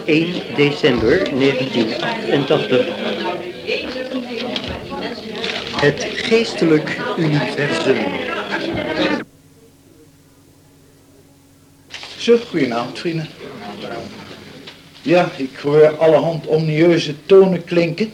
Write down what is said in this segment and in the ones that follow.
1 december 1988. Het geestelijk universum. Zo, goedenavond vrienden. Ja, ik hoor allerhand omnieuze tonen klinken.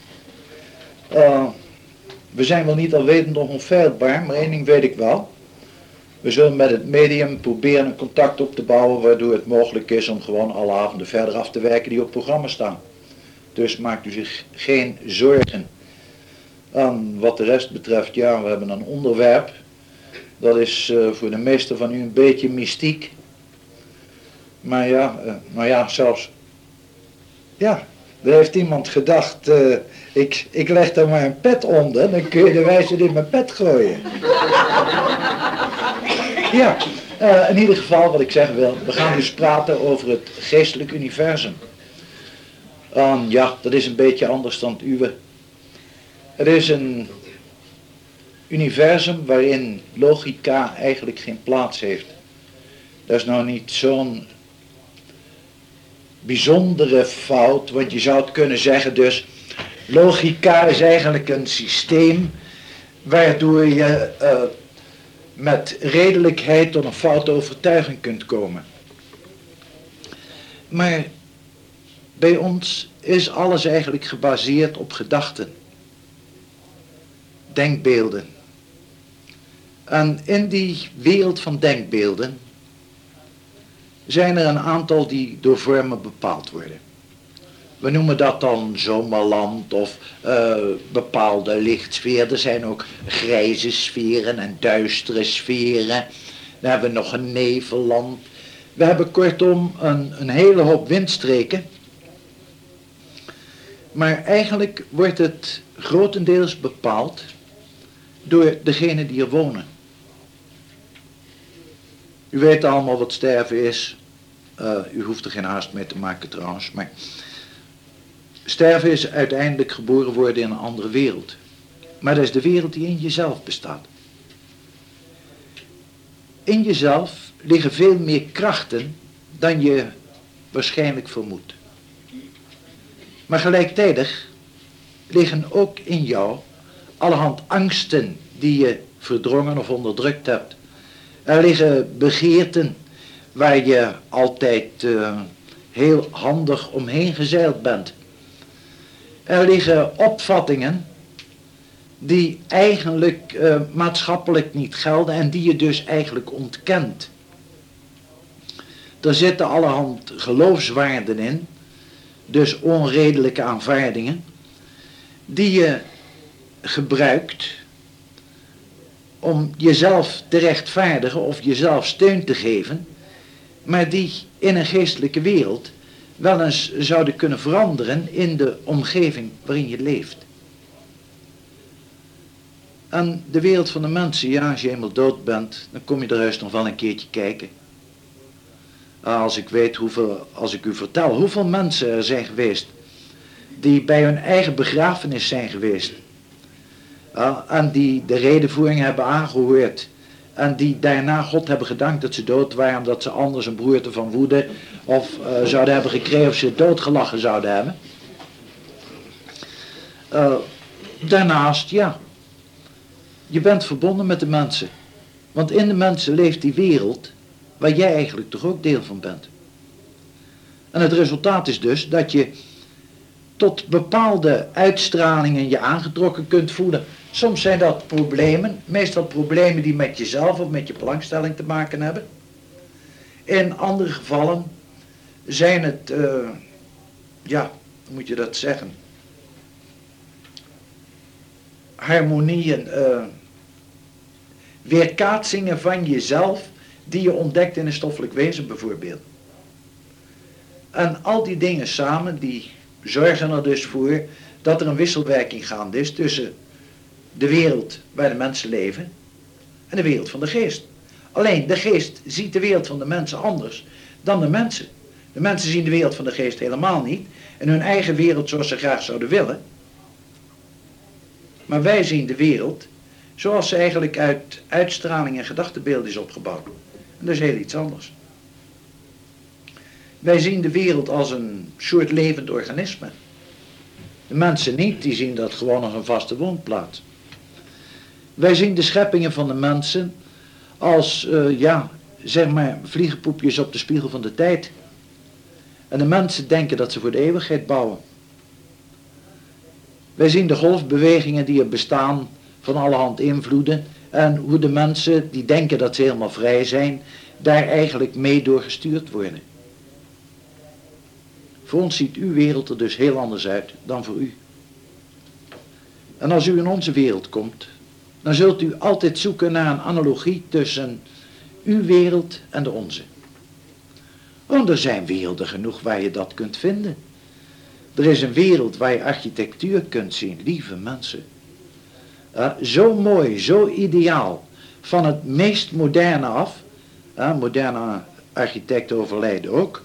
We zijn wel niet alwetend of onfeilbaar, maar één ding weet ik wel. We zullen met het medium proberen een contact op te bouwen waardoor het mogelijk is om gewoon alle avonden verder af te werken die op het programma staan. Dus maakt u zich geen zorgen. Wat de rest betreft, ja, we hebben een onderwerp. Dat is voor de meesten van u een beetje mystiek. Maar ja, zelfs... Ja, er heeft iemand gedacht, ik leg er maar een pet onder, dan kun je de wijze in mijn pet gooien. Ja, in ieder geval wat ik zeggen wil, we gaan dus praten over het geestelijk universum. Ja, dat is een beetje anders dan het uwe. Het is een universum waarin logica eigenlijk geen plaats heeft. Dat is nou niet zo'n bijzondere fout, want je zou het kunnen zeggen dus, logica is eigenlijk een systeem waardoor je met redelijkheid tot een foute overtuiging kunt komen. Maar bij ons is alles eigenlijk gebaseerd op gedachten, denkbeelden. En in die wereld van denkbeelden zijn er een aantal die door vormen bepaald worden. We noemen dat dan zomerland of bepaalde lichtsfeer. Er zijn ook grijze sferen en duistere sferen. Dan hebben we nog een nevelland. We hebben kortom een hele hoop windstreken. Maar eigenlijk wordt het grotendeels bepaald door degenen die er wonen. U weet allemaal wat sterven is. U hoeft er geen haast mee te maken trouwens. Maar sterven is uiteindelijk geboren worden in een andere wereld. Maar dat is de wereld die in jezelf bestaat. In jezelf liggen veel meer krachten dan je waarschijnlijk vermoedt. Maar gelijktijdig liggen ook in jou allerhand angsten die je verdrongen of onderdrukt hebt. Er liggen begeerten waar je altijd heel handig omheen gezeild bent. Er liggen opvattingen die eigenlijk maatschappelijk niet gelden en die je dus eigenlijk ontkent. Er zitten allerhand geloofswaarden in, dus onredelijke aanvaardingen, die je gebruikt om jezelf te rechtvaardigen of jezelf steun te geven, maar die in een geestelijke wereld wel eens zouden kunnen veranderen in de omgeving waarin je leeft. En de wereld van de mensen, ja, als je eenmaal dood bent, dan kom je er juist nog wel een keertje kijken. Als ik u vertel hoeveel mensen er zijn geweest die bij hun eigen begrafenis zijn geweest, en die de redenvoering hebben aangehoord en die daarna God hebben gedankt dat ze dood waren omdat ze anders een broerte van woede of zouden hebben gekregen of ze doodgelachen zouden hebben. Daarnaast, ja, je bent verbonden met de mensen, want in de mensen leeft die wereld waar jij eigenlijk toch ook deel van bent. En het resultaat is dus dat je tot bepaalde uitstralingen je aangetrokken kunt voelen. Soms zijn dat problemen, meestal problemen die met jezelf of met je belangstelling te maken hebben. In andere gevallen zijn het, ja, hoe moet je dat zeggen? Harmonieën, weerkaatsingen van jezelf die je ontdekt in een stoffelijk wezen bijvoorbeeld. En al die dingen samen, die zorgen er dus voor dat er een wisselwerking gaande is tussen de wereld waar de mensen leven en de wereld van de geest. Alleen de geest ziet de wereld van de mensen anders dan de mensen. De mensen zien de wereld van de geest helemaal niet en hun eigen wereld zoals ze graag zouden willen. Maar wij zien de wereld zoals ze eigenlijk uit uitstraling en gedachtebeeld is opgebouwd. En dat is heel iets anders. Wij zien de wereld als een soort levend organisme. De mensen niet, die zien dat gewoon als een vaste woonplaats. Wij zien de scheppingen van de mensen als, zeg maar, vliegenpoepjes op de spiegel van de tijd. En de mensen denken dat ze voor de eeuwigheid bouwen. Wij zien de golfbewegingen die er bestaan van allerhand invloeden. En hoe de mensen die denken dat ze helemaal vrij zijn, daar eigenlijk mee door gestuurd worden. Voor ons ziet uw wereld er dus heel anders uit dan voor u. En als u in onze wereld komt, dan zult u altijd zoeken naar een analogie tussen uw wereld en de onze. Want er zijn werelden genoeg waar je dat kunt vinden. Er is een wereld waar je architectuur kunt zien, lieve mensen. Zo mooi, zo ideaal, van het meest moderne af. Moderne architecten overlijden ook.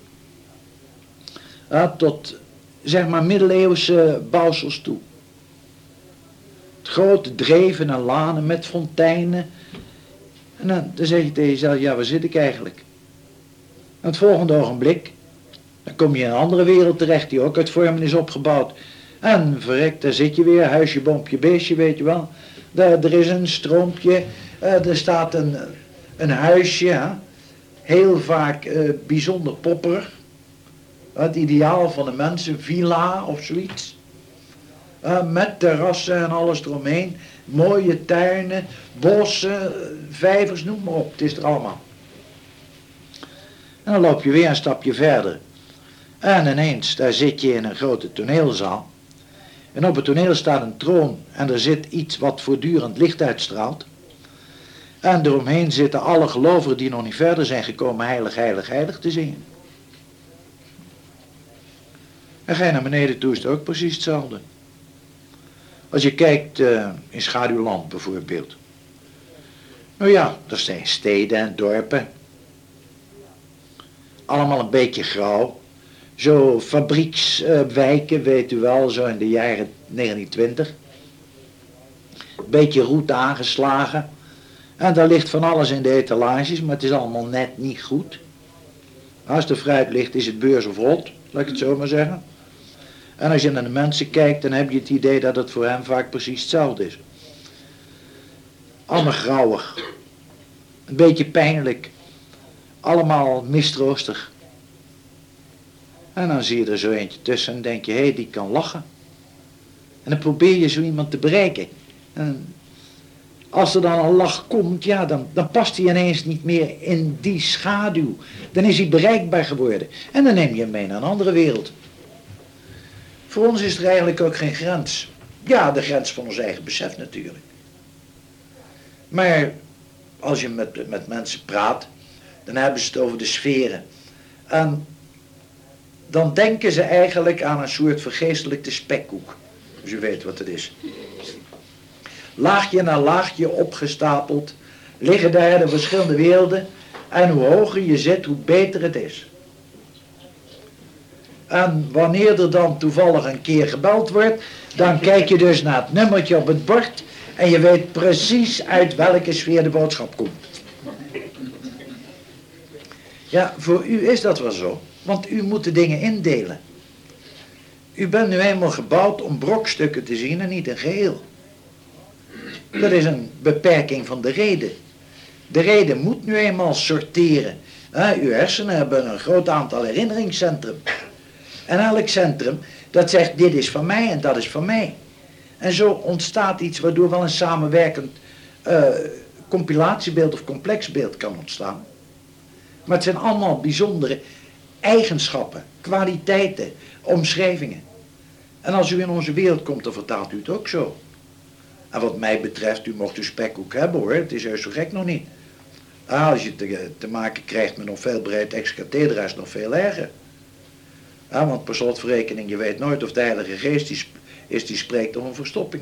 Tot, zeg maar, middeleeuwse bouwsels toe. Grote dreven en lanen met fonteinen. En dan zeg je tegen jezelf, ja, waar zit ik eigenlijk? En het volgende ogenblik, dan kom je in een andere wereld terecht die ook uit vormen is opgebouwd. En verrekt, daar zit je weer, huisje, boompje, beestje, weet je wel. Er is een stroompje, er staat een huisje, hè? Heel vaak bijzonder popperig. Het ideaal van de mensen, villa of zoiets. Met terrassen en alles eromheen. Mooie tuinen, bossen, vijvers, noem maar op. Het is er allemaal. En dan loop je weer een stapje verder. En ineens, daar zit je in een grote toneelzaal. En op het toneel staat een troon. En er zit iets wat voortdurend licht uitstraalt. En eromheen zitten alle gelovigen die nog niet verder zijn gekomen heilig, heilig, heilig te zingen. En ga je naar beneden toe is het ook precies hetzelfde. Als je kijkt in Schaduwland bijvoorbeeld. Nou ja, er zijn steden en dorpen. Allemaal een beetje grauw. Zo fabriekswijken, weet u wel, zo in de jaren 1920. Beetje roet aangeslagen. En daar ligt van alles in de etalages, maar het is allemaal net niet goed. Als er fruit ligt is het beurs of rot, laat ik het zo maar zeggen. En als je naar de mensen kijkt, dan heb je het idee dat het voor hen vaak precies hetzelfde is. Allemaal grauwig. Een beetje pijnlijk. Allemaal mistroostig. En dan zie je er zo eentje tussen en denk je, hé, die kan lachen. En dan probeer je zo iemand te bereiken. En als er dan een lach komt, ja, dan past hij ineens niet meer in die schaduw. Dan is hij bereikbaar geworden. En dan neem je hem mee naar een andere wereld. Voor ons is er eigenlijk ook geen grens. Ja, de grens van ons eigen besef natuurlijk. Maar als je met mensen praat, dan hebben ze het over de sferen. En dan denken ze eigenlijk aan een soort vergeestelijkte spekkoek. Dus u weet wat het is. Laagje na laagje opgestapeld liggen daar de verschillende werelden. En hoe hoger je zit, hoe beter het is. En wanneer er dan toevallig een keer gebeld wordt, dan kijk je dus naar het nummertje op het bord en je weet precies uit welke sfeer de boodschap komt. Ja, voor u is dat wel zo, want u moet de dingen indelen. U bent nu eenmaal gebouwd om brokstukken te zien en niet een geheel. Dat is een beperking van de reden. De reden moet nu eenmaal sorteren. Uw hersenen hebben een groot aantal herinneringscentrum. En elk centrum, dat zegt dit is van mij en dat is van mij. En zo ontstaat iets waardoor wel een samenwerkend compilatiebeeld of complexbeeld kan ontstaan. Maar het zijn allemaal bijzondere eigenschappen, kwaliteiten, omschrijvingen. En als u in onze wereld komt, dan vertaalt u het ook zo. En wat mij betreft, u mocht uw spekkoek hebben hoor, het is juist zo gek nog niet. Als je te maken krijgt met nog veel breed ex cathedra is het nog veel erger. Want per slotverrekening, je weet nooit of de Heilige Geest die spreekt of een verstopping.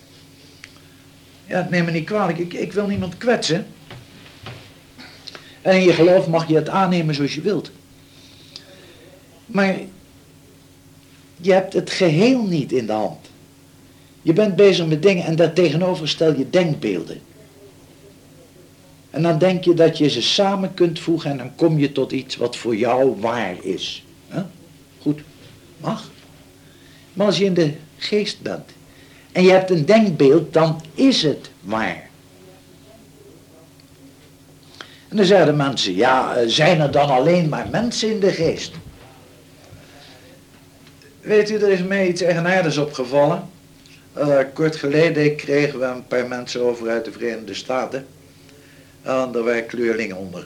Ja, neem me niet kwalijk, ik wil niemand kwetsen. En in je geloof mag je het aannemen zoals je wilt. Maar je hebt het geheel niet in de hand. Je bent bezig met dingen en daartegenover stel je denkbeelden. En dan denk je dat je ze samen kunt voegen en dan kom je tot iets wat voor jou waar is. Goed, mag. Maar als je in de geest bent en je hebt een denkbeeld, dan is het waar. En dan zeiden mensen, ja, zijn er dan alleen maar mensen in de geest? Weet u, er is mij iets eigenaardigs opgevallen. Kort geleden kregen we een paar mensen over uit de Verenigde Staten. En daar waren kleurlingen onder.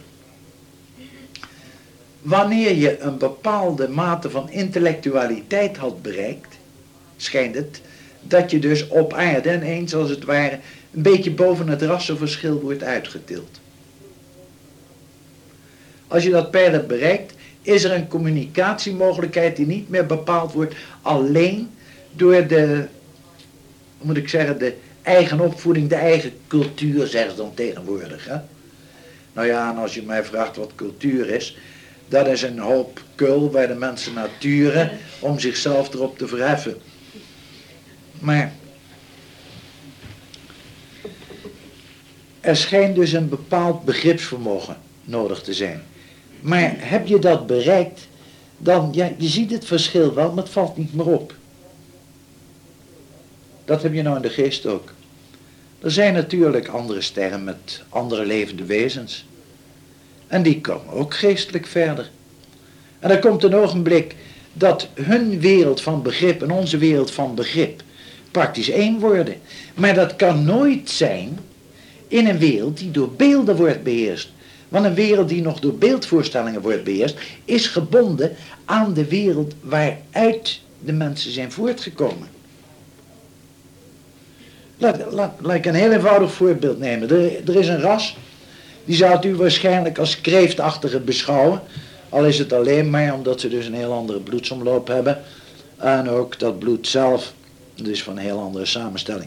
Wanneer je een bepaalde mate van intellectualiteit had bereikt, schijnt het dat je dus op aarde ineens als het ware een beetje boven het rassenverschil wordt uitgetild. Als je dat pijl hebt bereikt, is er een communicatiemogelijkheid die niet meer bepaald wordt alleen door de, hoe moet ik zeggen, de eigen opvoeding, de eigen cultuur, zeggen ze dan tegenwoordig. Hè? Nou ja, en als je mij vraagt wat cultuur is, dat is een hoop kul waar de mensen naar turen om zichzelf erop te verheffen. Maar er schijnt dus een bepaald begripsvermogen nodig te zijn. Maar heb je dat bereikt, dan, ja, je ziet het verschil wel, maar het valt niet meer op. Dat heb je nou in de geest ook. Er zijn natuurlijk andere sterren met andere levende wezens. En die komen ook geestelijk verder. En er komt een ogenblik dat hun wereld van begrip en onze wereld van begrip praktisch één worden. Maar dat kan nooit zijn in een wereld die door beelden wordt beheerst. Want een wereld die nog door beeldvoorstellingen wordt beheerst, is gebonden aan de wereld waaruit de mensen zijn voortgekomen. Laat ik een heel eenvoudig voorbeeld nemen. Er is een ras, die zou u waarschijnlijk als kreeftachtige beschouwen. Al is het alleen maar omdat ze dus een heel andere bloedsomloop hebben. En ook dat bloed zelf, dat is van een heel andere samenstelling.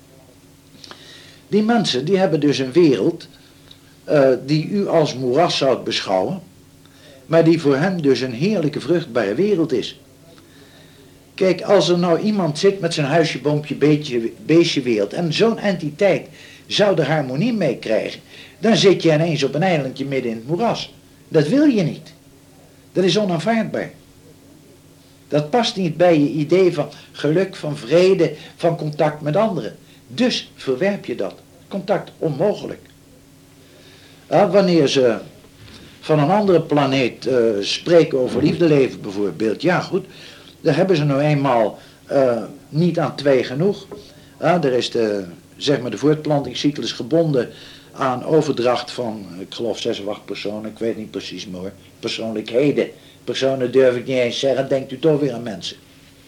Die mensen, die hebben dus een wereld die u als moeras zou beschouwen, maar die voor hen dus een heerlijke vruchtbare wereld is. Kijk, als er nou iemand zit met zijn huisje, boompje, beestje wereld en zo'n entiteit zou er harmonie mee krijgen, dan zit je ineens op een eilandje midden in het moeras. Dat wil je niet. Dat is onaanvaardbaar. Dat past niet bij je idee van geluk, van vrede, van contact met anderen. Dus verwerp je dat. Contact onmogelijk. Wanneer ze van een andere planeet spreken over liefdeleven bijvoorbeeld, ja goed, daar hebben ze nou eenmaal niet aan twee genoeg. Er is de voortplantingscyclus gebonden aan overdracht van, ik geloof 6 of 8 personen, ik weet niet precies meer, persoonlijkheden. Personen durf ik niet eens zeggen, denkt u toch weer aan mensen.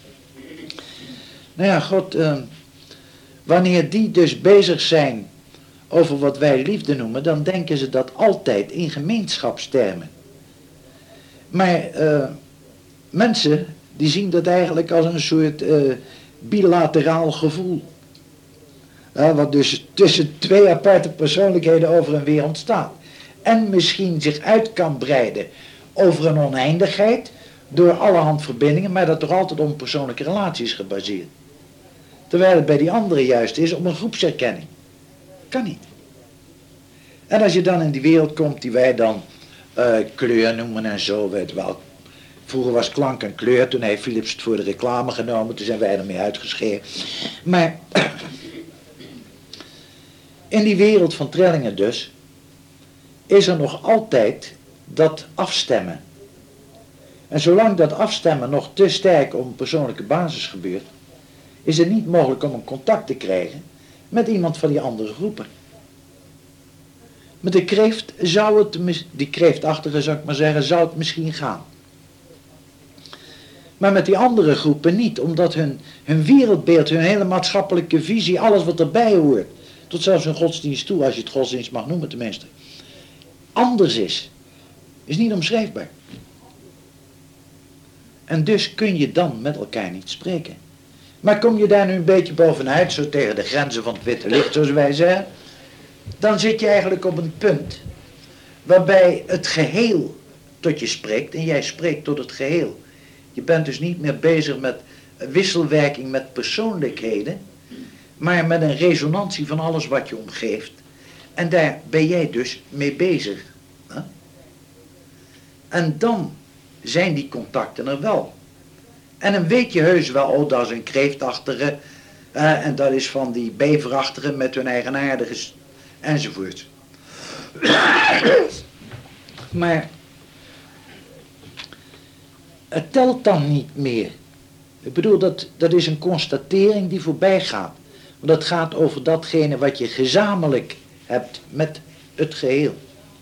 Nou ja, God, wanneer die dus bezig zijn over wat wij liefde noemen, dan denken ze dat altijd in gemeenschapstermen. Maar mensen, die zien dat eigenlijk als een soort bilateraal gevoel. Wat dus tussen 2 aparte persoonlijkheden over en weer ontstaat. En misschien zich uit kan breiden over een oneindigheid, door allerhand verbindingen, maar dat toch altijd op persoonlijke relaties gebaseerd. Terwijl het bij die anderen juist is op een groepserkenning. Kan niet. En als je dan in die wereld komt die wij dan kleur noemen en zo, weet wel. Vroeger was klank en kleur, toen heeft Philips het voor de reclame genomen, toen zijn wij ermee uitgeschreven. Maar in die wereld van trillingen dus, is er nog altijd dat afstemmen. En zolang dat afstemmen nog te sterk op een persoonlijke basis gebeurt, is het niet mogelijk om een contact te krijgen met iemand van die andere groepen. Met de kreeft zou het, die kreeftachtige zou ik maar zeggen, zou het misschien gaan. Maar met die andere groepen niet, omdat hun wereldbeeld, hun hele maatschappelijke visie, alles wat erbij hoort, tot zelfs hun godsdienst toe, als je het godsdienst mag noemen tenminste, anders is niet omschrijfbaar. En dus kun je dan met elkaar niet spreken. Maar kom je daar nu een beetje bovenuit, zo tegen de grenzen van het witte licht, zoals wij zeggen, dan zit je eigenlijk op een punt waarbij het geheel tot je spreekt en jij spreekt tot het geheel. Je bent dus niet meer bezig met wisselwerking met persoonlijkheden, maar met een resonantie van alles wat je omgeeft. En daar ben jij dus mee bezig. Hè? En dan zijn die contacten er wel. En dan weet je heus wel, oh, dat is een kreeftachtige, en dat is van die beverachtige met hun eigenaardige enzovoort. Maar het telt dan niet meer. Ik bedoel, dat is een constatering die voorbij gaat. Want dat gaat over datgene wat je gezamenlijk hebt met het geheel.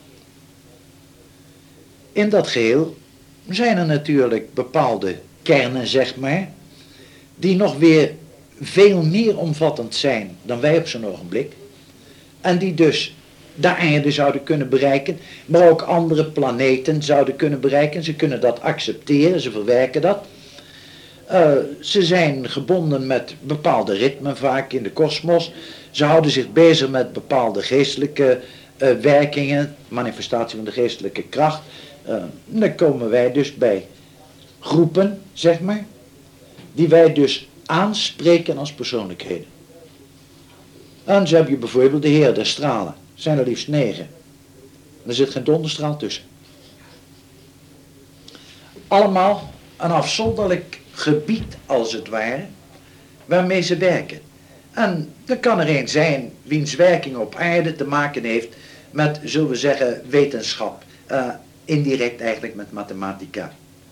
In dat geheel zijn er natuurlijk bepaalde kernen, zeg maar, die nog weer veel meer omvattend zijn dan wij op zo'n ogenblik. En die dus de aarde zouden kunnen bereiken, maar ook andere planeten zouden kunnen bereiken. Ze kunnen dat accepteren, ze verwerken dat. Ze zijn gebonden met bepaalde ritmen vaak in de kosmos. Ze houden zich bezig met bepaalde geestelijke werkingen, manifestatie van de geestelijke kracht. Dan komen wij dus bij groepen, zeg maar, die wij dus aanspreken als persoonlijkheden. En zo heb je bijvoorbeeld de Heer der Stralen. Er zijn er liefst 9. Er zit geen donderstraal tussen. Allemaal een afzonderlijk gebied, als het ware, waarmee ze werken. En er kan er een zijn wiens werking op aarde te maken heeft met, zullen we zeggen, wetenschap. Indirect eigenlijk met mathematica.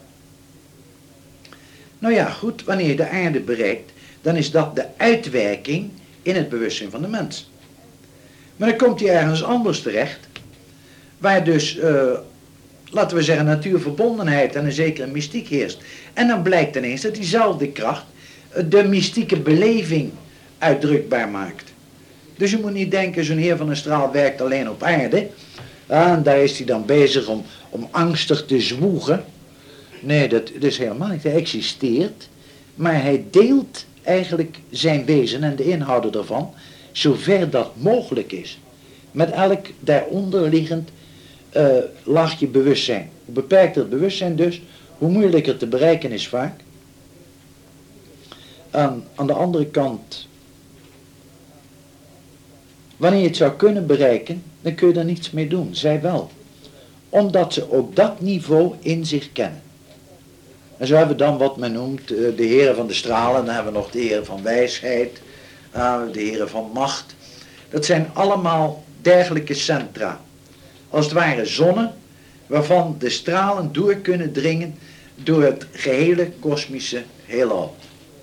Nou ja, goed, wanneer je de aarde bereikt, dan is dat de uitwerking in het bewustzijn van de mens. Maar dan komt hij ergens anders terecht, waar dus, laten we zeggen, natuurverbondenheid en een zekere mystiek heerst. En dan blijkt ineens dat diezelfde kracht de mystieke beleving uitdrukbaar maakt. Dus je moet niet denken, zo'n Heer van een Straal werkt alleen op aarde. En daar is hij dan bezig om angstig te zwoegen. Nee, dat is helemaal niet. Hij existeert, maar hij deelt eigenlijk zijn wezen en de inhouden daarvan, zover dat mogelijk is, met elk daaronder liggend laagje bewustzijn. Hoe beperkter het bewustzijn dus, hoe moeilijker te bereiken is vaak. Aan de andere kant, wanneer je het zou kunnen bereiken, dan kun je er niets mee doen. Zij wel. Omdat ze ook dat niveau in zich kennen. En zo hebben we dan wat men noemt de heren van de stralen. Dan hebben we nog de heren van wijsheid. De heren van macht. Dat zijn allemaal dergelijke centra. Als het ware zonnen waarvan de stralen door kunnen dringen door het gehele kosmische heelal.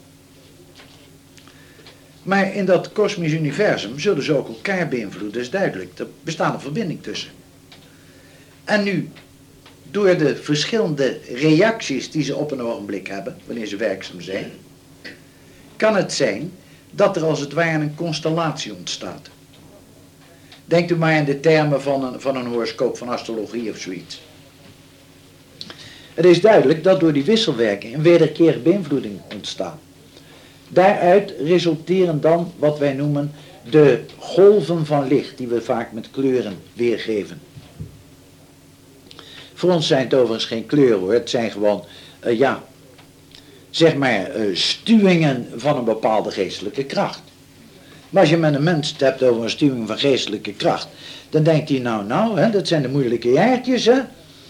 Maar in dat kosmisch universum zullen ze ook elkaar beïnvloeden, dat is duidelijk. Er bestaat een verbinding tussen. En nu, door de verschillende reacties die ze op een ogenblik hebben, wanneer ze werkzaam zijn, kan het zijn dat er als het ware een constellatie ontstaat. Denkt u maar in de termen van een horoscoop, van astrologie of zoiets. Het is duidelijk dat door die wisselwerking een wederkerige beïnvloeding ontstaat. Daaruit resulteren dan wat wij noemen de golven van licht, die we vaak met kleuren weergeven. Voor ons zijn het overigens geen kleuren hoor, het zijn gewoon, stuwingen van een bepaalde geestelijke kracht. Maar als je met een mens het hebt over een stuwing van geestelijke kracht, dan denkt hij nou, dat zijn de moeilijke jaartjes, hè.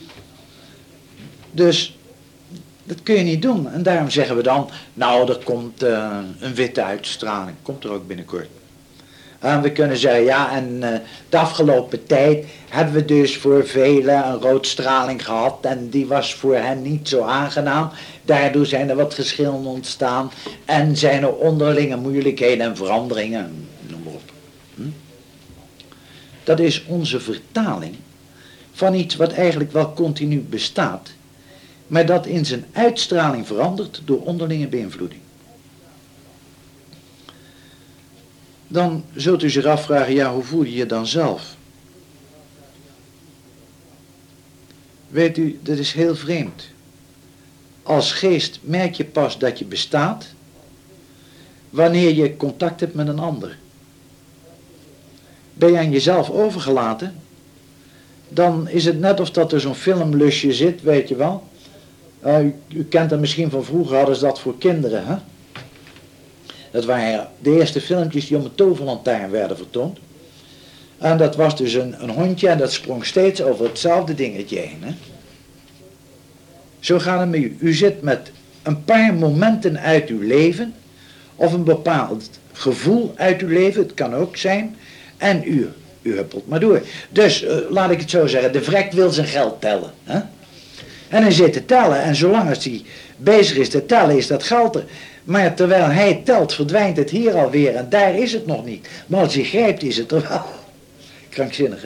Dus dat kun je niet doen. En daarom zeggen we dan, er komt een witte uitstraling. Komt er ook binnenkort. En we kunnen zeggen, de afgelopen tijd hebben we dus voor velen een roodstraling gehad. En die was voor hen niet zo aangenaam. Daardoor zijn er wat geschillen ontstaan. En zijn er onderlinge moeilijkheden en veranderingen. Noem maar op. Dat is onze vertaling van iets wat eigenlijk wel continu bestaat, maar dat in zijn uitstraling verandert door onderlinge beïnvloeding. Dan zult u zich afvragen, hoe voel je je dan zelf? Weet u, dat is heel vreemd. Als geest merk je pas dat je bestaat wanneer je contact hebt met een ander. Ben je aan jezelf overgelaten, dan is het net of dat er zo'n filmlusje zit, weet je wel. U kent dat misschien van vroeger, hadden ze dat voor kinderen, hè? Dat waren de eerste filmpjes die om een toverlantaarn werden vertoond. En dat was dus een hondje en dat sprong steeds over hetzelfde dingetje heen. Hè? Zo gaat het met u. U zit met een paar momenten uit uw leven, of een bepaald gevoel uit uw leven, het kan ook zijn, en u huppelt maar door. Dus, laat ik het zo zeggen, de vrek wil zijn geld tellen. Hè? En hij zit te tellen, en zolang als hij bezig is te tellen, is dat geld er. Maar terwijl hij telt, verdwijnt het hier alweer, en daar is het nog niet. Maar als hij grijpt, is het er wel. Krankzinnig, hè?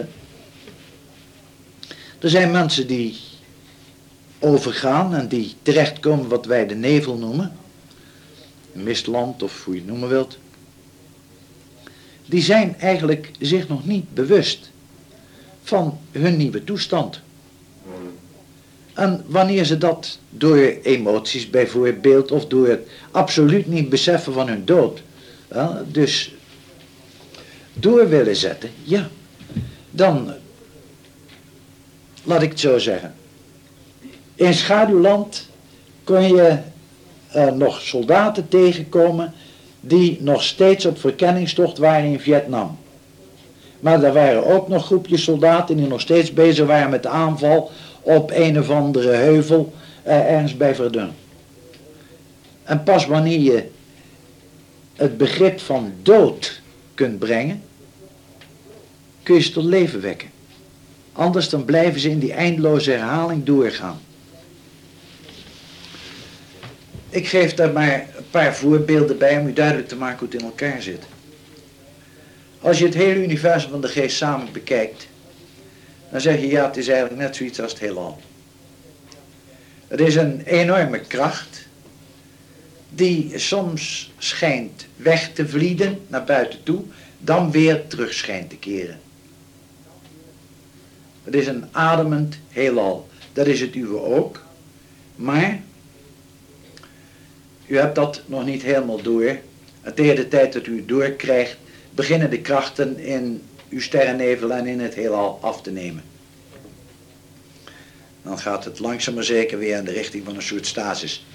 Er zijn mensen die overgaan en die terechtkomen wat wij de nevel noemen, mistland of hoe je het noemen wilt. Die zijn eigenlijk zich nog niet bewust van hun nieuwe toestand. En wanneer ze dat door emoties bijvoorbeeld of door het absoluut niet beseffen van hun dood, dus door willen zetten, ja, dan, laat ik het zo zeggen, in schaduwland kon je nog soldaten tegenkomen die nog steeds op verkenningstocht waren in Vietnam. Maar er waren ook nog groepjes soldaten die nog steeds bezig waren met de aanval op een of andere heuvel ergens bij Verdun. En pas wanneer je het begrip van dood kunt brengen, kun je ze tot leven wekken. Anders dan blijven ze in die eindeloze herhaling doorgaan. Ik geef daar maar een paar voorbeelden bij om u duidelijk te maken hoe het in elkaar zit. Als je het hele universum van de geest samen bekijkt, dan zeg je ja, het is eigenlijk net zoiets als het heelal. Het is een enorme kracht die soms schijnt weg te vlieden naar buiten toe, dan weer terug schijnt te keren. Het is een ademend heelal. Dat is het uwe ook. Maar u hebt dat nog niet helemaal door. En tegen de tijd dat u het doorkrijgt, beginnen de krachten in uw sterrennevel en in het heelal af te nemen. Dan gaat het langzaam maar zeker weer in de richting van een soort stasis.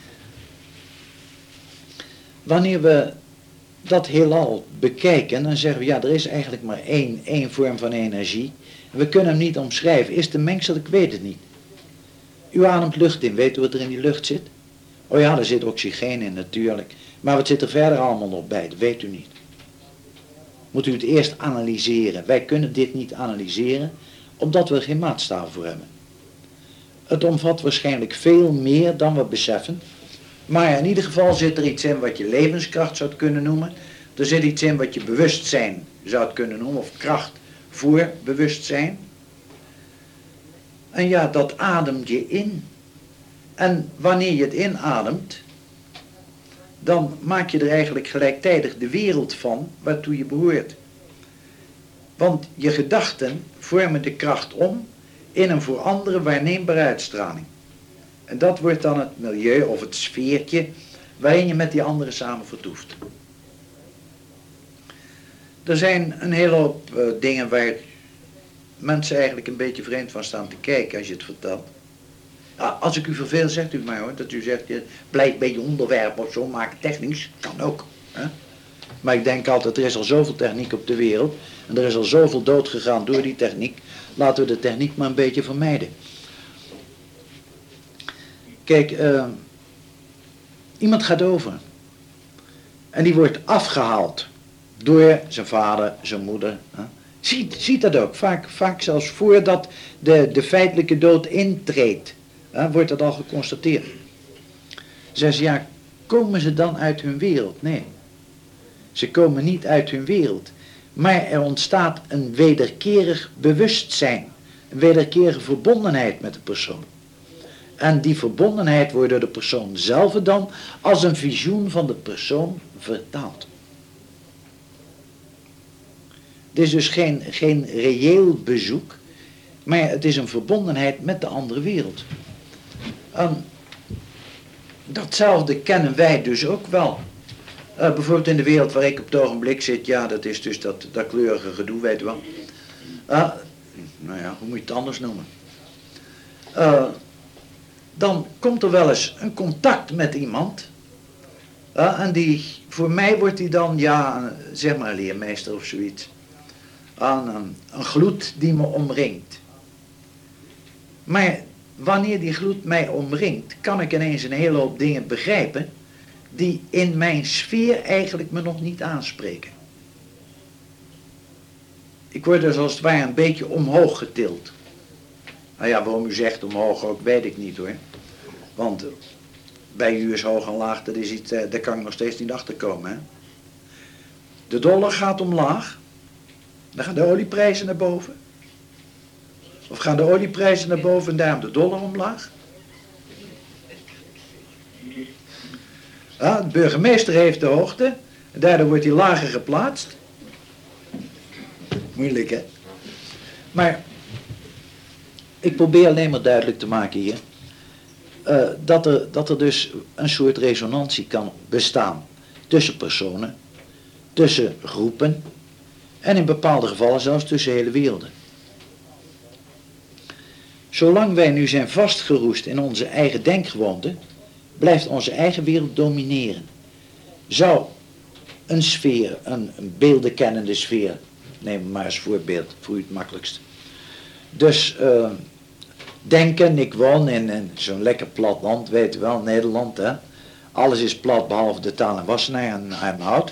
Wanneer we dat heelal bekijken, dan zeggen we ja, er is eigenlijk maar één vorm van energie. We kunnen hem niet omschrijven. Is het een mengsel? Ik weet het niet. U ademt lucht in. Weet u wat er in die lucht zit? Oh ja, er zit oxygeen in natuurlijk. Maar wat zit er verder allemaal nog bij? Dat weet u niet. Moet u het eerst analyseren. Wij kunnen dit niet analyseren, omdat we er geen maatstaven voor hebben. Het omvat waarschijnlijk veel meer dan we beseffen. Maar in ieder geval zit er iets in wat je levenskracht zou kunnen noemen. Er zit iets in wat je bewustzijn zou kunnen noemen, of kracht voor bewustzijn. En ja, dat ademt je in. En wanneer je het inademt, dan maak je er eigenlijk gelijktijdig de wereld van waartoe je behoort. Want je gedachten vormen de kracht om in een voor anderen waarneembare uitstraling. En dat wordt dan het milieu of het sfeertje waarin je met die anderen samen vertoeft. Er zijn een hele hoop dingen waar mensen eigenlijk een beetje vreemd van staan te kijken als je het vertelt. Als ik u verveel, zegt u maar hoor, dat u zegt, blijf bij je onderwerp of zo, maak het technisch, kan ook. Hè? Maar ik denk altijd, er is al zoveel techniek op de wereld en er is al zoveel dood gegaan door die techniek, laten we de techniek maar een beetje vermijden. Kijk, iemand gaat over en die wordt afgehaald door zijn vader, zijn moeder. Hè? Ziet dat ook, vaak zelfs voordat de feitelijke dood intreedt. Wordt dat al geconstateerd. Zeggen ze, ja, komen ze dan uit hun wereld? Nee, ze komen niet uit hun wereld. Maar er ontstaat een wederkerig bewustzijn. Een wederkerige verbondenheid met de persoon. En die verbondenheid wordt door de persoon zelf dan als een visioen van de persoon vertaald. Het is dus geen reëel bezoek, maar het is een verbondenheid met de andere wereld. Datzelfde kennen wij dus ook wel. Bijvoorbeeld in de wereld waar ik op het ogenblik zit, ja, dat is dus dat kleurige gedoe, weet je wel. Nou ja, hoe moet je het anders noemen? Dan komt er wel eens een contact met iemand. En voor mij wordt die dan, ja, zeg maar leermeester of zoiets. aan een gloed die me omringt. Maar wanneer die gloed mij omringt, kan ik ineens een hele hoop dingen begrijpen die in mijn sfeer eigenlijk me nog niet aanspreken. Ik word dus als het ware een beetje omhoog getild. Nou ja, waarom u zegt omhoog ook, weet ik niet hoor. Want bij u is hoog en laag, dat is iets, daar kan ik nog steeds niet achter komen. Hè? De dollar gaat omlaag, dan gaan de olieprijzen naar boven. Of gaan de olieprijzen naar boven en daarom de dollar omlaag? Ja, de burgemeester heeft de hoogte, en daardoor wordt hij lager geplaatst. Moeilijk hè? Maar ik probeer alleen maar duidelijk te maken hier, dat er dus een soort resonantie kan bestaan tussen personen, tussen groepen en in bepaalde gevallen zelfs tussen hele werelden. Zolang wij nu zijn vastgeroest in onze eigen denkgewoonten, blijft onze eigen wereld domineren. Zou een sfeer, een beeldenkennende sfeer, neem maar als voorbeeld, voor u het makkelijkst. Dus denken, ik woon in zo'n lekker plat land, weet u wel, Nederland, hè. Alles is plat behalve de taal en wassenaar en hout.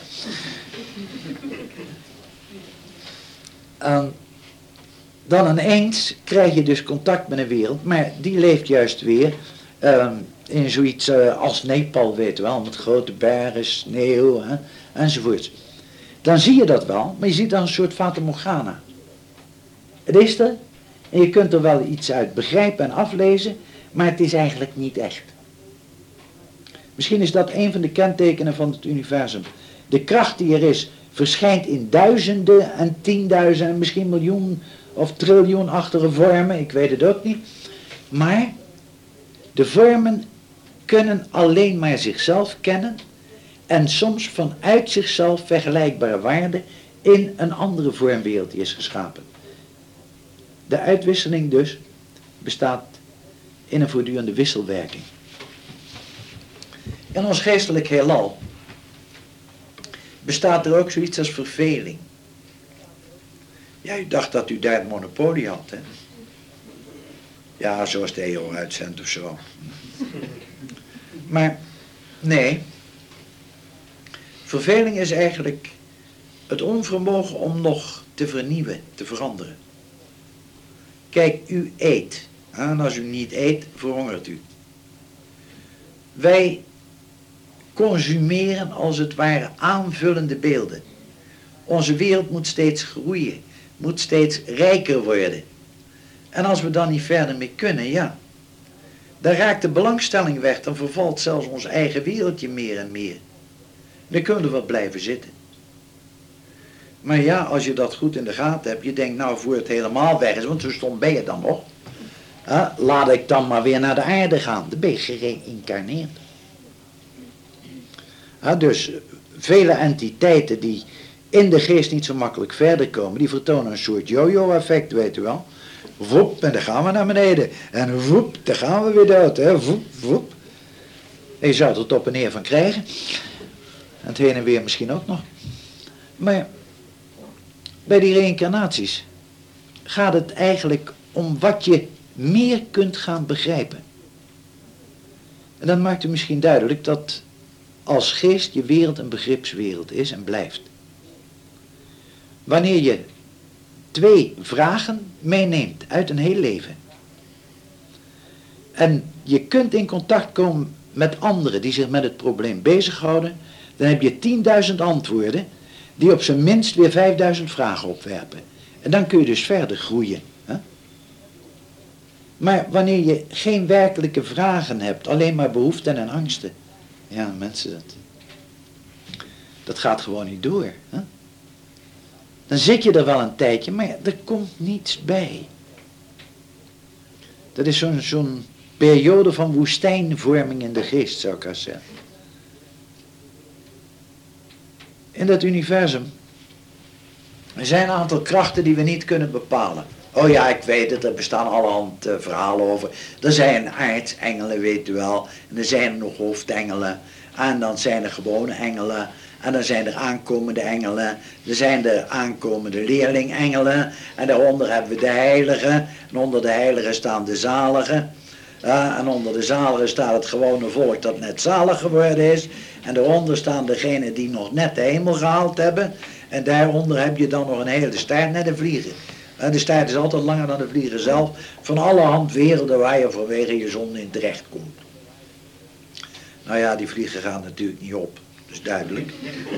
Dan ineens krijg je dus contact met een wereld, maar die leeft juist weer in zoiets als Nepal, weet u wel, met grote bergen, sneeuw enzovoorts. Dan zie je dat wel, maar je ziet dan een soort Fata Morgana. Het is er, en je kunt er wel iets uit begrijpen en aflezen, maar het is eigenlijk niet echt. Misschien is dat een van de kentekenen van het universum. De kracht die er is, verschijnt in duizenden en tienduizenden en misschien miljoen of triljoenachtige vormen, ik weet het ook niet. Maar de vormen kunnen alleen maar zichzelf kennen en soms vanuit zichzelf vergelijkbare waarden in een andere vormwereld die is geschapen. De uitwisseling dus bestaat in een voortdurende wisselwerking. In ons geestelijk heelal bestaat er ook zoiets als verveling. Ja, u dacht dat u daar het monopolie had, hè? Ja, zoals de EO uitzendt of zo. Maar, nee. Verveling is eigenlijk het onvermogen om nog te vernieuwen, te veranderen. Kijk, u eet. En als u niet eet, verhongert u. Wij consumeren als het ware aanvullende beelden. Onze wereld moet steeds groeien, moet steeds rijker worden. En als we dan niet verder mee kunnen, ja, dan raakt de belangstelling weg, dan vervalt zelfs ons eigen wereldje meer en meer. Dan kunnen we wel blijven zitten. Maar ja, als je dat goed in de gaten hebt, je denkt nou voor het helemaal weg is, want zo stom ben je dan nog. Laat ik dan maar weer naar de aarde gaan, dan ben je gereïncarneerd. Dus vele entiteiten die in de geest niet zo makkelijk verder komen, die vertonen een soort yo-yo-effect, weet u wel. Woep, en dan gaan we naar beneden. En woep, dan gaan we weer dood. Hè? Woep, woep. En je zou er het op en neer van krijgen. En het heen en weer misschien ook nog. Maar bij die reïncarnaties gaat het eigenlijk om wat je meer kunt gaan begrijpen. En dan maakt u misschien duidelijk dat als geest je wereld een begripswereld is en blijft. Wanneer je 2 vragen meeneemt uit een heel leven. En je kunt in contact komen met anderen die zich met het probleem bezighouden. Dan heb je 10.000 antwoorden die op zijn minst weer 5.000 vragen opwerpen. En dan kun je dus verder groeien. Hè? Maar wanneer je geen werkelijke vragen hebt, alleen maar behoeften en angsten. Ja mensen, dat gaat gewoon niet door. Hè? Dan zit je er wel een tijdje, maar er komt niets bij. Dat is zo'n periode van woestijnvorming in de geest, zou ik haar zeggen. In dat universum er zijn een aantal krachten die we niet kunnen bepalen. Oh ja, ik weet het, er bestaan allerhand verhalen over. Er zijn aartsengelen, weet u wel. En er zijn er nog hoofdengelen. En dan zijn er gewone engelen. En dan zijn er aankomende engelen. Er zijn de aankomende leerlingengelen. En daaronder hebben we de heiligen. En onder de heiligen staan de zaligen. En onder de zaligen staat het gewone volk dat net zalig geworden is. En daaronder staan degenen die nog net de hemel gehaald hebben. En daaronder heb je dan nog een hele staart naar de vliegen. En de staart is altijd langer dan de vliegen zelf. Van allerhand werelden waar je vanwege je zonde in terecht komt. Nou ja, die vliegen gaan natuurlijk niet op. Dat is duidelijk.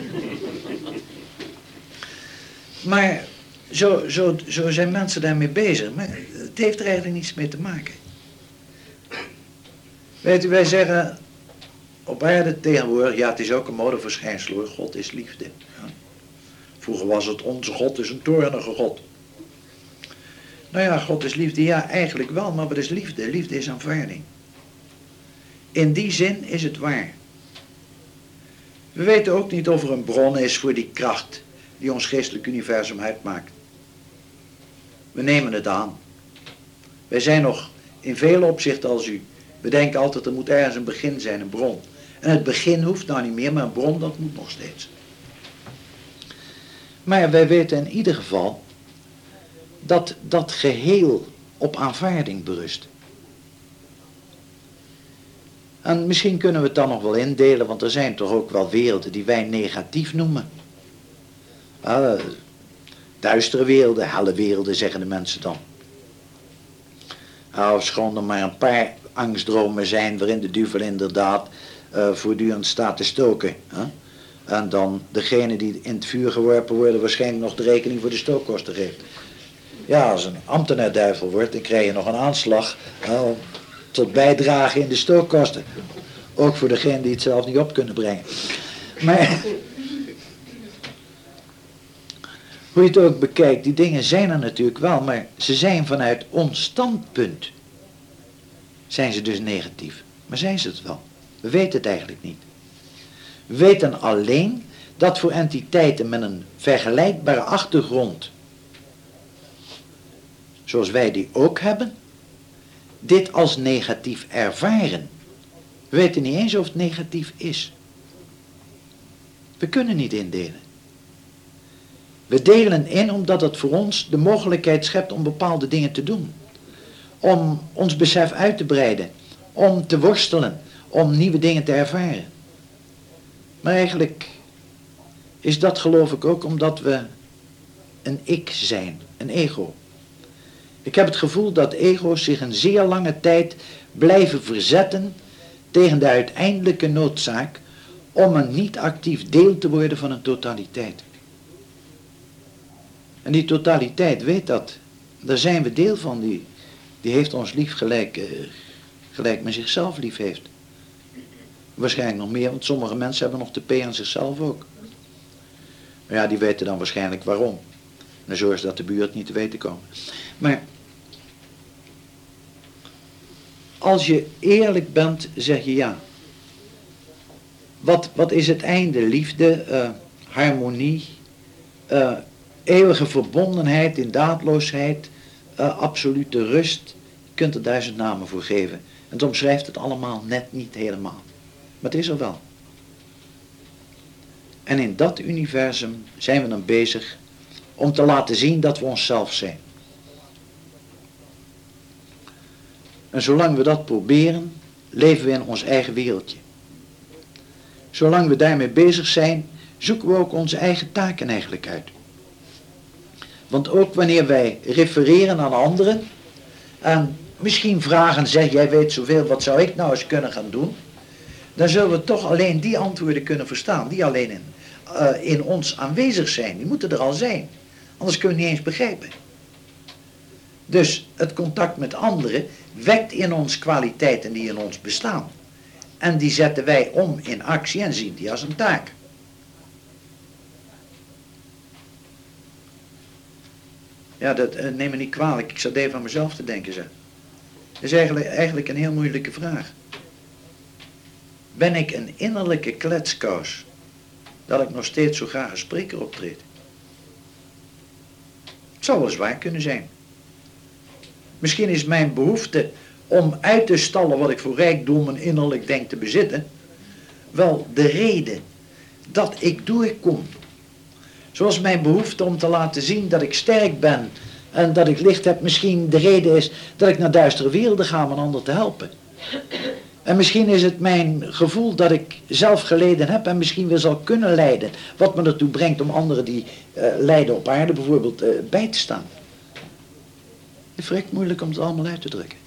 Maar zo zijn mensen daarmee bezig. Maar het heeft er eigenlijk niets mee te maken. Weet u, wij zeggen op aarde tegenwoordig, ja, het is ook een modeverschijnsel hoor, God is liefde. Ja. Vroeger was het onze God is een toornige God. Nou ja, God is liefde, ja, eigenlijk wel, maar wat is liefde? Liefde is aanvaarding. In die zin is het waar. We weten ook niet of er een bron is voor die kracht die ons geestelijk universum uitmaakt. We nemen het aan. Wij zijn nog in vele opzichten als u. We denken altijd er moet ergens een begin zijn, een bron. En het begin hoeft nou niet meer, maar een bron dat moet nog steeds. Maar wij weten in ieder geval dat dat geheel op aanvaarding berust. En misschien kunnen we het dan nog wel indelen, want er zijn toch ook wel werelden die wij negatief noemen. Duistere werelden, helle werelden zeggen de mensen dan. Ofschoon er maar een paar angstdromen zijn waarin de duivel inderdaad voortdurend staat te stoken. En dan degene die in het vuur geworpen worden waarschijnlijk nog de rekening voor de stookkosten geeft. Ja, als een ambtenaar duivel wordt, dan krijg je nog een aanslag tot bijdrage in de stookkosten. Ook voor degene die het zelf niet op kunnen brengen. Maar hoe je het ook bekijkt, die dingen zijn er natuurlijk wel, maar ze zijn vanuit ons standpunt. Zijn ze dus negatief. Maar zijn ze het wel? We weten het eigenlijk niet. We weten alleen dat voor entiteiten met een vergelijkbare achtergrond, zoals wij die ook hebben, dit als negatief ervaren. We weten niet eens of het negatief is. We kunnen niet indelen. We delen in omdat het voor ons de mogelijkheid schept om bepaalde dingen te doen. Om ons besef uit te breiden. Om te worstelen. Om nieuwe dingen te ervaren. Maar eigenlijk is dat geloof ik ook omdat we een ik zijn. Een ego. Ik heb het gevoel dat ego's zich een zeer lange tijd blijven verzetten tegen de uiteindelijke noodzaak om een niet actief deel te worden van een totaliteit. En die totaliteit weet dat. Daar zijn we deel van. Die heeft ons lief gelijk men zichzelf lief heeft. Waarschijnlijk nog meer, want sommige mensen hebben nog de P aan zichzelf ook. Maar ja, die weten dan waarschijnlijk waarom. En dan zorgen ze dat de buurt niet te weten komen. Maar als je eerlijk bent, zeg je ja. Wat is het einde? Liefde, harmonie, eeuwige verbondenheid in daadloosheid, absolute rust. Je kunt er 1000 namen voor geven. En het omschrijft het allemaal net niet helemaal. Maar het is er wel. En in dat universum zijn we dan bezig om te laten zien dat we onszelf zijn. En zolang we dat proberen, leven we in ons eigen wereldje. Zolang we daarmee bezig zijn, zoeken we ook onze eigen taken eigenlijk uit. Want ook wanneer wij refereren aan anderen, en misschien vragen, zeg jij weet zoveel, wat zou ik nou eens kunnen gaan doen? Dan zullen we toch alleen die antwoorden kunnen verstaan, die alleen in ons aanwezig zijn. Die moeten er al zijn, anders kunnen we niet eens begrijpen. Dus het contact met anderen wekt in ons kwaliteiten die in ons bestaan. En die zetten wij om in actie en zien die als een taak. Ja, dat neem me niet kwalijk, ik zat even aan mezelf te denken. Zeg. Dat is eigenlijk een heel moeilijke vraag. Ben ik een innerlijke kletskous dat ik nog steeds zo graag als spreker optreed? Het zou wel eens waar kunnen zijn. Misschien is mijn behoefte om uit te stallen wat ik voor rijkdommen innerlijk denk te bezitten, wel de reden dat ik doorkom. Zoals mijn behoefte om te laten zien dat ik sterk ben en dat ik licht heb misschien de reden is dat ik naar duistere werelden ga om een ander te helpen. En misschien is het mijn gevoel dat ik zelf geleden heb en misschien weer zal kunnen lijden, wat me ertoe brengt om anderen die lijden op aarde bijvoorbeeld bij te staan. Het is vrek moeilijk om het allemaal uit te drukken.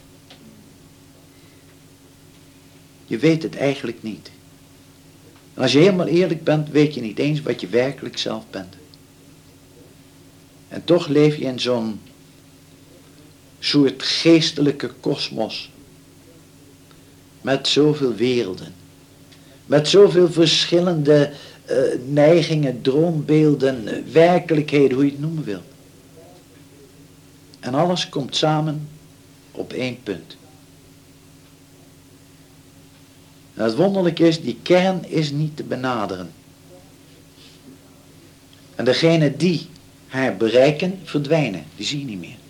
Je weet het eigenlijk niet. En als je helemaal eerlijk bent, weet je niet eens wat je werkelijk zelf bent. En toch leef je in zo'n soort geestelijke kosmos. Met zoveel werelden. Met zoveel verschillende neigingen, droombeelden, werkelijkheden, hoe je het noemen wil. En alles komt samen op één punt. En het wonderlijke is, die kern is niet te benaderen. En degenen die haar bereiken, verdwijnen. Die zie je niet meer.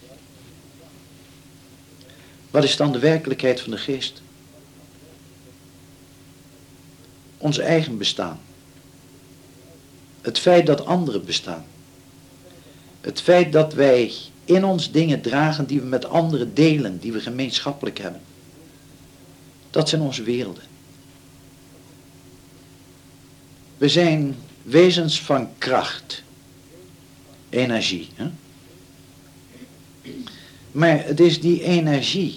Wat is dan de werkelijkheid van de geest? Ons eigen bestaan. Het feit dat anderen bestaan. Het feit dat wij in ons dingen dragen die we met anderen delen, die we gemeenschappelijk hebben. Dat zijn onze werelden. We zijn wezens van kracht. Energie. Hè? Maar het is die energie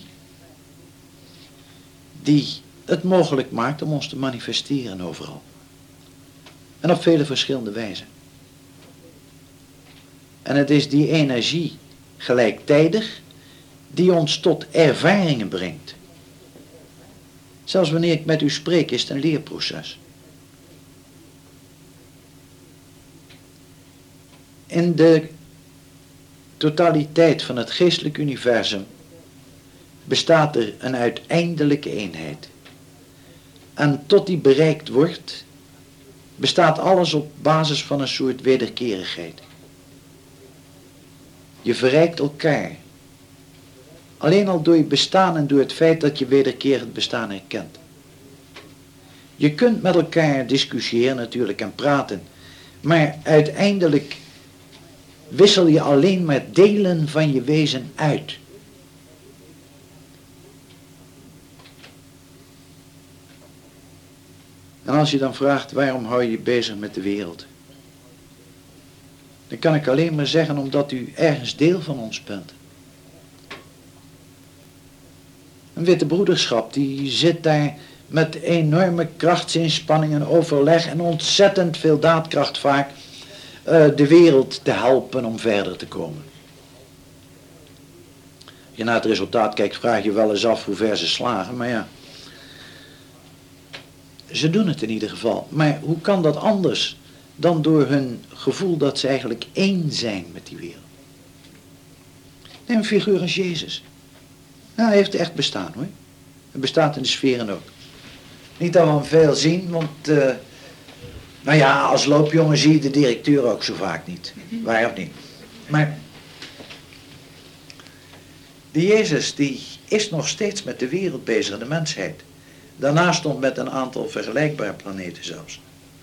die het mogelijk maakt om ons te manifesteren overal. En op vele verschillende wijzen. En het is die energie gelijktijdig die ons tot ervaringen brengt. Zelfs wanneer ik met u spreek is het een leerproces. In de totaliteit van het geestelijk universum bestaat er een uiteindelijke eenheid. En tot die bereikt wordt, bestaat alles op basis van een soort wederkerigheid. Je verrijkt elkaar. Alleen al door je bestaan en door het feit dat je wederkerend bestaan herkent. Je kunt met elkaar discussiëren natuurlijk en praten, maar uiteindelijk wissel je alleen maar delen van je wezen uit. En als je dan vraagt waarom hou je je bezig met de wereld, dan kan ik alleen maar zeggen omdat u ergens deel van ons bent. Een witte broederschap die zit daar met enorme krachtsinspanningen, overleg en ontzettend veel daadkracht vaak de wereld te helpen om verder te komen. Als je naar het resultaat kijkt, vraag je wel eens af hoe ver ze slagen, maar ja. Ze doen het in ieder geval. Maar hoe kan dat anders dan door hun gevoel dat ze eigenlijk één zijn met die wereld? Neem een figuur als Jezus. Nou, hij heeft echt bestaan hoor. Hij bestaat in de sferen ook. Niet dat we hem veel zien, want nou ja, als loopjongen zie je de directeur ook zo vaak niet. Waar of niet. Maar die Jezus die is nog steeds met de wereld bezig, de mensheid. Daarnaast stond met een aantal vergelijkbare planeten zelfs.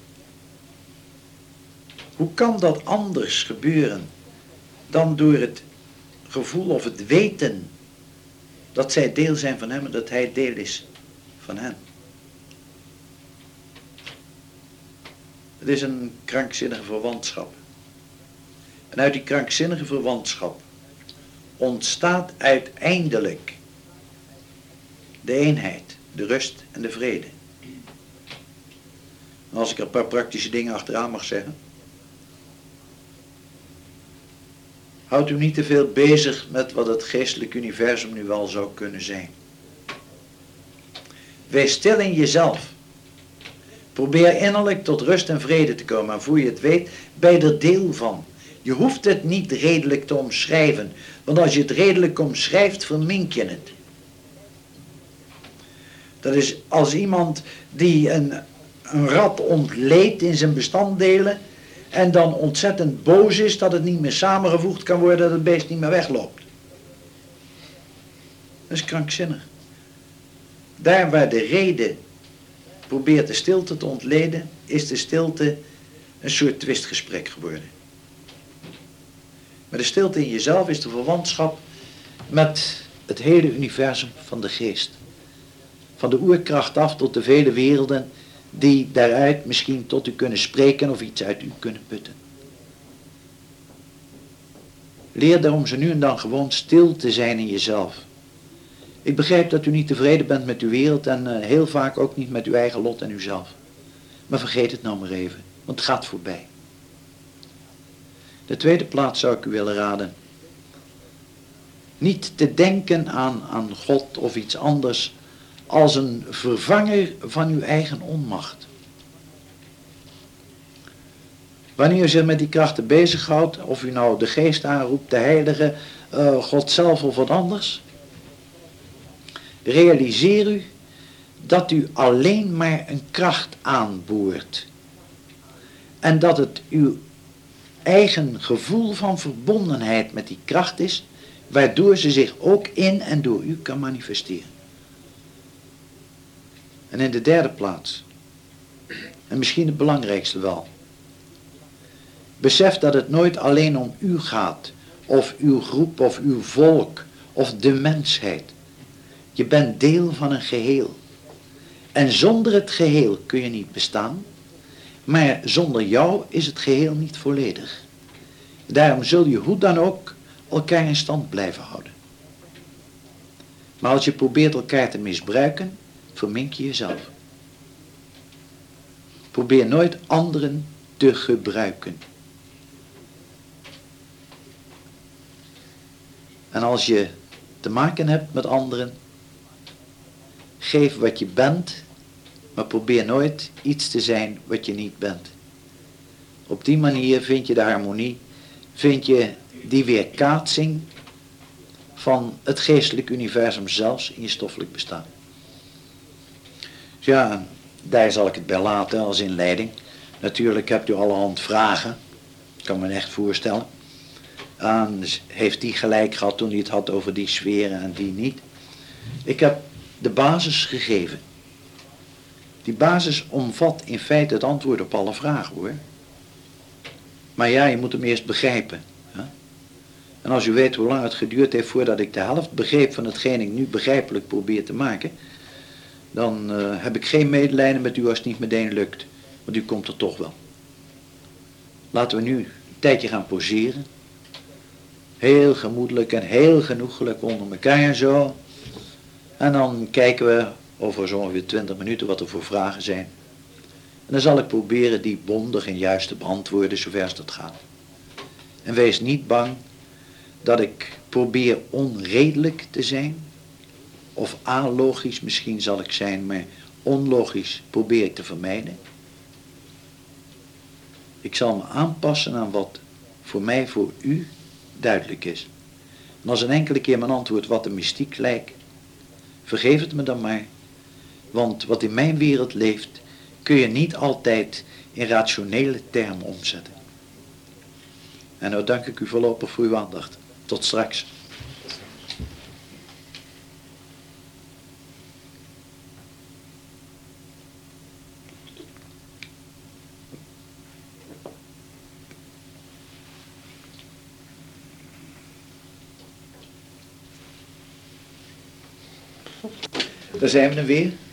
Hoe kan dat anders gebeuren dan door het gevoel of het weten dat zij deel zijn van hem en dat hij deel is van hen? Het is een krankzinnige verwantschap. En uit die krankzinnige verwantschap ontstaat uiteindelijk de eenheid, de rust en de vrede. En als ik er een paar praktische dingen achteraan mag zeggen. Houd u niet te veel bezig met wat het geestelijk universum nu wel zou kunnen zijn. Wees stil in jezelf. Probeer innerlijk tot rust en vrede te komen. En voor je het weet, ben je er deel van. Je hoeft het niet redelijk te omschrijven. Want als je het redelijk omschrijft, vermink je het. Dat is als iemand die een rad ontleedt in zijn bestanddelen en dan ontzettend boos is dat het niet meer samengevoegd kan worden, dat het beest niet meer wegloopt. Dat is krankzinnig. Daar waar de reden probeert de stilte te ontleden, is de stilte een soort twistgesprek geworden. Maar de stilte in jezelf is de verwantschap met het hele universum van de geest. Van de oerkracht af tot de vele werelden die daaruit misschien tot u kunnen spreken of iets uit u kunnen putten. Leer daarom zo nu en dan gewoon stil te zijn in jezelf. Ik begrijp dat u niet tevreden bent met uw wereld en heel vaak ook niet met uw eigen lot en uzelf. Maar vergeet het nou maar even, want het gaat voorbij. De tweede plaats zou ik u willen raden. Niet te denken aan God of iets anders als een vervanger van uw eigen onmacht. Wanneer u zich met die krachten bezighoudt, of u nou de geest aanroept, de heilige, God zelf of wat anders, realiseer u dat u alleen maar een kracht aanboort. En dat het uw eigen gevoel van verbondenheid met die kracht is, waardoor ze zich ook in en door u kan manifesteren. En in de derde plaats, en misschien het belangrijkste wel, besef dat het nooit alleen om u gaat, of uw groep, of uw volk, of de mensheid. Je bent deel van een geheel. En zonder het geheel kun je niet bestaan, maar zonder jou is het geheel niet volledig. Daarom zul je hoe dan ook elkaar in stand blijven houden. Maar als je probeert elkaar te misbruiken, vermink je jezelf. Probeer nooit anderen te gebruiken. En als je te maken hebt met anderen, geef wat je bent, maar probeer nooit iets te zijn wat je niet bent. Op die manier vind je de harmonie, vind je die weerkaatsing van het geestelijk universum zelfs in je stoffelijk bestaan. Dus ja, daar zal ik het bij laten als inleiding. Natuurlijk hebt u allerhand vragen, ik kan me echt voorstellen. Heeft die gelijk gehad toen hij het had over die sferen en die niet? Ik heb de basis gegeven. Die basis omvat in feite het antwoord op alle vragen, hoor. Maar ja, je moet hem eerst begrijpen. Hè? En als u weet hoe lang het geduurd heeft voordat ik de helft begreep van hetgeen ik nu begrijpelijk probeer te maken, dan heb ik geen medelijden met u als het niet meteen lukt. Want u komt er toch wel. Laten we nu een tijdje gaan poseren. Heel gemoedelijk en heel genoegelijk onder elkaar en zo. En dan kijken we over zo ongeveer 20 minuten wat er voor vragen zijn. En dan zal ik proberen die bondig en juist te beantwoorden zover als dat gaat. En wees niet bang dat ik probeer onredelijk te zijn. Of alogisch misschien zal ik zijn, maar onlogisch probeer ik te vermijden. Ik zal me aanpassen aan wat voor mij, voor u duidelijk is. En als een enkele keer mijn antwoord wat een mystiek lijkt, vergeef het me dan maar. Want wat in mijn wereld leeft, kun je niet altijd in rationele termen omzetten. En nou dank ik u voorlopig voor uw aandacht. Tot straks. Daar zijn we dan weer.